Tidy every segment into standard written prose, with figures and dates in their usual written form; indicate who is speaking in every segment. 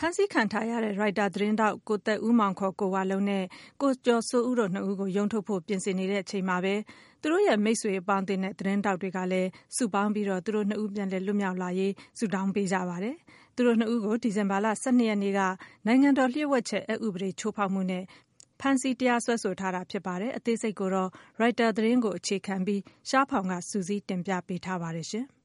Speaker 1: မ်းဆီးခံထားရတဲ့ ရိုက်တာသတင်းထောက်ကိုသက်ဦးမောင်ခေါ်ကိုဝလုံးနဲ့ကိုကျော်စိုးဦးတို့နှစ်ဦးကိုရုံးထုတ်ဖို့ပြင်ဆင်နေတဲ့အချိန်မှာပဲသူတို့ရဲ့မိတ်ဆွေအပေါင်းအသင်းနဲ့သတင်းထောက်တွေကလည်းစုပေါင်းပြီးသူတို့နှစ်ဦးပြန်လည်လွတ်မြောက်လာရေးဆုတောင်းပေးကြပါတယ်။သူတို့နှစ်ဦးကိုဒီဇင်ဘာလ 12 ရက်နေ့ကနိုင်ငံတော်လျှို့ဝှက်ချက်အက်ဥပဒေချိုးဖောက်မှုနဲ့ဖမ်းဆီးတရားစွဲဆိုထားတာဖြစ်ပါတယ်။အသေးစိတ်ကိုတော့ရိုက်တာသတင်းကိုအခြေခံပြီးရှားဖောင်ကစူးစီးတင်ပြပေးထားပါတယ်ရှင်။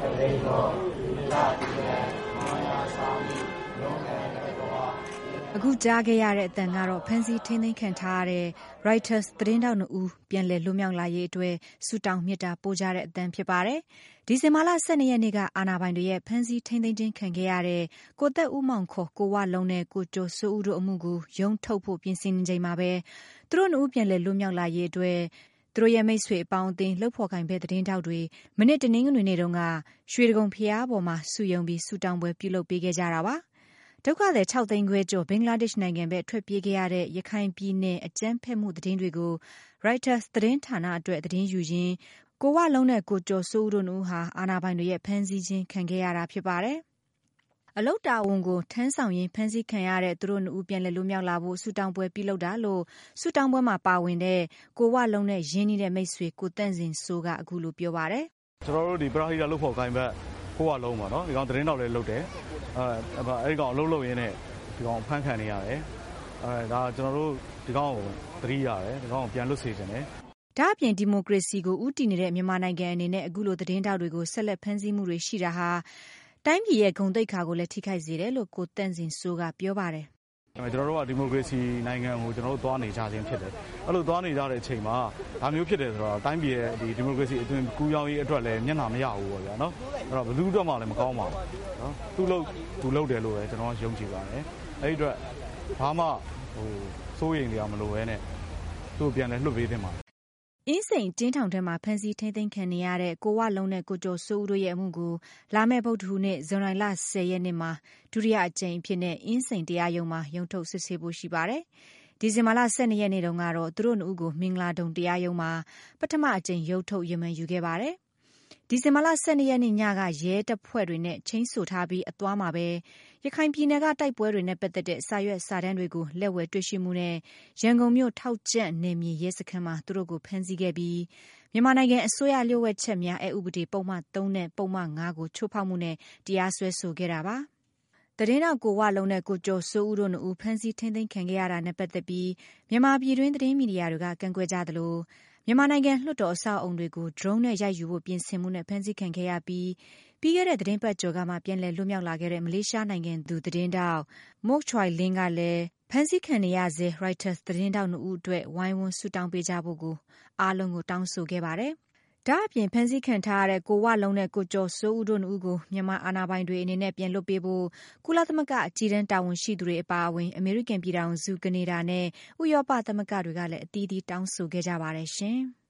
Speaker 2: အခုကြားခဲ့ရတဲ့အသံကတော့ဖမ်းဆီးထိန်းသိမ်းခံထားရတဲ့ Reuters သတင်းထောက်နှစ်ဦးပြန်လည်လွတ်မြောက်လာရေးအတွက်ဆုတောင်းမေတ္တာပို့ကြတဲ့အသံဖြစ်ပါတယ်။ဒီဇင်ဘာလ 12 ရက်နေ့ကအာဏာပိုင်တွေရဲ့ဖမ်းဆီးထိန်းသိမ်းခြင်းခံခဲ့ရတဲ့ကိုသက်ဦးမောင်ခေါ်ကိုဝလုံးနဲ့ကိုကျော်စိုးဦးတို့အမှုကိုရုံးထုတ်ဖို့ပြင်ဆင်နေချိန်မှာပဲသူတို့နှစ်ဦးပြန်လည်လွတ်မြောက်လာရေးအတွက်သူတို့ရဲ့မိတ်ဆွေအပေါင်းအသင်းလှုပ်ဖော်ကိုင်ဘက်သတင်းထောက်တွေမနေ့တနင်္ဂနွေနေ့တုန်းကရွှေဒဂုံဘုရားပေါ်မှာစုယုံပြီးဆုတောင်းပွဲပြုလုပ်ပေးခဲ့ကြတာပါ။ဒုက္ခသည် 6 သိန်းခွဲကျော်ဘင်္ဂလားဒေ့ရှ်နိုင်ငံဘက်ထွက်ပြေးခဲ့ရတဲ့ရခိုင်ပြည်နယ်အကြမ်းဖက်မှုသတင်းတွေကို Reuters သတင်းဌာနအတွက်သတင်းယူရင်းကိုဝလုံးနဲ့ကိုကျော်စိုးဦးတို့နှစ်ဦးဟာအာဏာပိုင်တွေရဲ့ဖမ်းဆီးခြင်းခံခဲ့ရတာဖြစ်ပါတယ်။အလုတ်တာဝန်ကိုထမ်းဆောင်ရင်းဖမ်းဆီးခံရတဲ့သူတို့နှစ်ဦးပြန်လည်လွတ်မြောက်လာဖို့ဆုတောင်းပွဲပြုလုပ်တာလို့ဆုတောင်းပွဲမှာပါဝင်တဲ့ကိုဝလုံးနဲ့ရင်းနှီးတဲ့မိတ်ဆွေကိုတန့်စင်စိုးကအခုလိုပြောပါတယ်
Speaker 3: ။ကျွန်တော်တို့ဒီပရဟိတလှုပ်ဖော်ကိုင်ဘက်ကိုဝလုံးပါနော်ဒီကောင်သတင်းတော်လေးလုပ်တယ်။အဲဒီကောင်အလုပ်လုပ်ရင်းနဲ့ဒီကောင်ဖမ်းခံနေရတယ်။ဒါကျွန်တော်တို့ဒီကောင်ကိုသတိရတယ်ဒီကောင်ကိုပြန်လွတ်စေချင်တယ်
Speaker 2: ။ဒါအပြင်ဒီမိုကရေစီကိုဦးတည်နေတဲ့မြန်မာနိုင်ငံအနေနဲ့အခုလိုသတင်းတောက်တွေကိုဆက်လက်ဖမ်းဆီးမှုတွေရှိတာဟာတိုင်းပြည်ရဲ့ဂုဏ်သိက္ခာကိုလည်းထိခိုက်စေတယ်လို့ကိုတန့်စင်စိုးကပြောပါတယ်
Speaker 3: ။ကျွန်တော်တို့ကဒီမိုကရေစီနိုင်ငံကိုကျွန်တော်တို့သွားနေကြခြင်းဖြစ်တယ်။အဲ့လိုသွားနေကြတဲ့အချိန်မှာဒါမျိုးဖြစ်တယ်ဆိုတော့တိုင်းပြည်ရဲ့ဒီမိုကရေစီအသွင်ကူးပြောင်းရေးအတွက်လည်းမျက်နှာမရဘူးပေါ့ဗျာနော်။အဲ့တော့ဘယ်သူအတွက်မှလည်းမကောင်းပါဘူး။နော်။သူ့လုပ်တယ်လို့ပဲကျွန်တော်ယုံကြည်ပါတယ်။အဲ့ဒီအတွက်ဘာမှစိုးရိမ်ကြမလို့ပဲနဲ့သူ့ပြန်လဲလွှတ်ပေးသင့်ပါတယ်
Speaker 2: အင်းစိန်ကျင်းထောင်ထဲမှာဖမ်းဆီးထိန်းသိမ်းခံနေရတဲ့ကိုဝလုံးနဲ့ကိုကျော်စိုးဦးတို့ရဲ့အမှုကိုလာမယ့်ဗုဒ္ဓဟူးနေ့ဇွန်လ 10 ရက်နေ့မှာဒုတိယအကြိမ်အဖြစ်နဲ့အင်းစိန်တရားရုံးမှာရုံးထုတ်စစ်ဆေးဖို့ရှိပါတယ်။ဒီဇင်ဘာလ 12 ရက်နေ့တုန်းကတော့သူတို့နှစ်ဦးကိုမင်္ဂလာဒုံတရားရုံးမှာပထမအကြိမ်ရုံးထုတ်ရမန်ယူခဲ့ပါတယ်။ဒီဇင်ဘာလ 12 ရက်နေ့ညကရဲတပ်ဖွဲ့တွေနဲ့ချင်းဆိုထားပြီးအသွားမှာပဲရခိုင်ပြည်နယ်ကတိုက်ပွဲတွေနဲ့ပတ်သက်တဲ့စာရွက်စာတမ်းတွေကိုလက်ဝယ်တွေ့ရှိမှုနဲ့ရန်ကုန်မြို့ထောက်ကျန့်နယ်မြေရဲစခန်းမှာသူတို့ကိုဖမ်းဆီးခဲ့ပြီးမြန်မာနိုင်ငံအစိုးရလျှို့ဝှက်ချက်များအဥပဒေပုံမှန် 3 နဲ့ပုံမှန် 5 ကိုချိုးဖောက်မှုနဲ့တရားစွဲဆိုခဲ့တာပါ။သတင်းတောက်ကိုဝလုံးနဲ့ကိုကျော်စိုးဦးတို့နှစ်ဦးဖမ်းဆီးထိန်းသိမ်းခံခဲ့ရတာနဲ့ပတ်သက်ပြီးမြန်မာပြည်တွင်းသတင်းမီဒီယာတွေကကန့်ကွက်ကြသလိုမြန်မာနိုင်ငံလွှတ်တော်အဆောက်အုံတွေကို drone နဲ့ရိုက်ယူဖို့ပြင်ဆင်မှုနဲ့ဖမ်းဆီးခံခဲ့ရပြီးခဲ့တဲ့သတင်းပတ်ကျော်ကမှပြန်လည်လွတ်မြောက်လာခဲ့တဲ့မလေးရှားနိုင်ငံသူသတင်းတောက်မုတ်ချွိုင်လင်းကလည်းဖမ်းဆီးခံနေရစေ Reuters သတင်းတောက်နှစ်ဦးအတွက်ဝိုင်းဝန်းဆုတောင်းပေးကြဖို့ကိုအားလုံးကိုတောင်းဆိုခဲ့ပါတယ်။ဒါအပြင်ဖမ်းဆီးခံထားရတဲ့ကိုဝလုံးနဲ့ကိုကျော်စိုးဦးတို့နှစ်ဦးကိုမြန်မာအာဏာပိုင်တွေအနေနဲ့ပြန်လွှတ်ပေးဖို့ကုလသမဂ္ဂအကြီးတန်းတာဝန်ရှိသူတွေအပါအဝင်အမေရိကန်ပြည်ထောင်စုကနေဒါနဲ့ဥရောပသမဂ္ဂတွေကလည်းအသီးသီးတောင်းဆိုခဲ့ကြပါတယ်ရှင်။